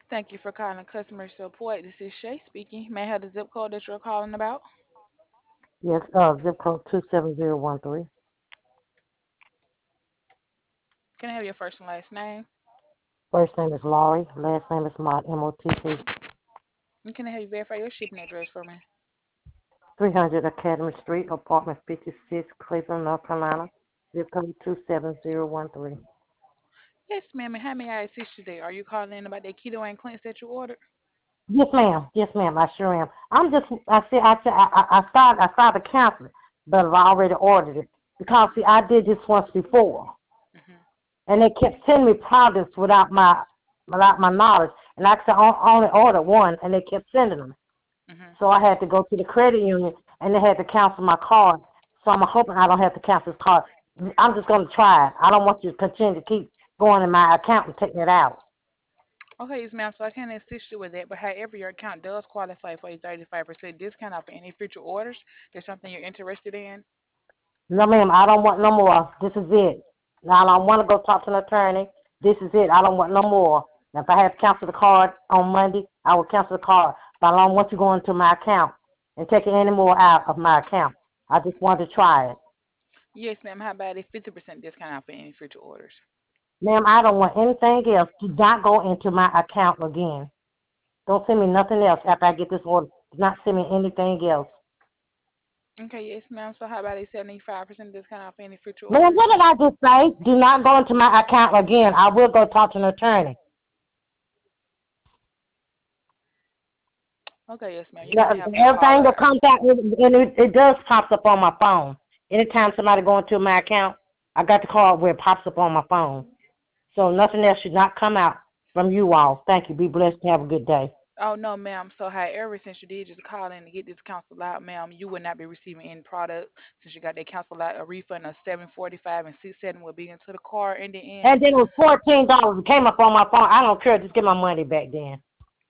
Thank you for calling customer support. This is Shay speaking. May I have the zip code that you're calling about? Yes, zip code 27013. Can I have your first and last name? First name is Laurie. Last name is Mott, M-O-T-T. And can I have you verify your shipping address for me? 300 Academy Street, apartment 56, Cleveland, North Carolina. Zip code 27013. Yes, ma'am. And how may I assist you today? Are you calling in about that keto and cleanse that you ordered? Yes, ma'am. Yes, ma'am. I sure am. I started to cancel it, but I've already ordered it because see, I did this once before, Mhm. and they kept sending me products without my knowledge, and I could only order one, and they kept sending them. Mhm. So I had to go to the credit union, and they had to cancel my card. So I'm hoping I don't have to cancel this card. I'm just going to try it. I don't want you to continue to keep going in my account and taking it out. Okay, yes, ma'am. So I can assist you with that, but however, your account does qualify for a 35% discount off any future orders. There's something you're interested in. No, ma'am, I don't want no more. This is it. Now, I don't want to go talk to an attorney. This is it. I don't want no more. Now, if I have to cancel the card on Monday, I will cancel the card. But I don't want you going into my account and taking any more out of my account. I just want to try it. Yes, ma'am. How about a 50% discount off for any future orders? Ma'am, I don't want anything else. Do not go into my account again. Don't send me nothing else after I get this order. Do not send me anything else. Okay, yes, ma'am. So how about a 75% discount off any future Ma'am, orders? what did I just say? Do not go into my account again. I will go talk to an attorney. Okay, yes, ma'am. You Yeah, can have one everything caller. that comes out, and it does pops up on my phone. Anytime somebody go into my account, I got the card where it pops up on my phone. So nothing else should not come out from you all. Thank you. Be blessed and have a good day. Oh no, ma'am. So however, since you did just call in to get this canceled out, ma'am, you will not be receiving any product since you got that canceled out. A refund of 7.45 and 6 cents will be into the card in the end. And then it was $14. It came up on my phone. I don't care. Just get my money back then.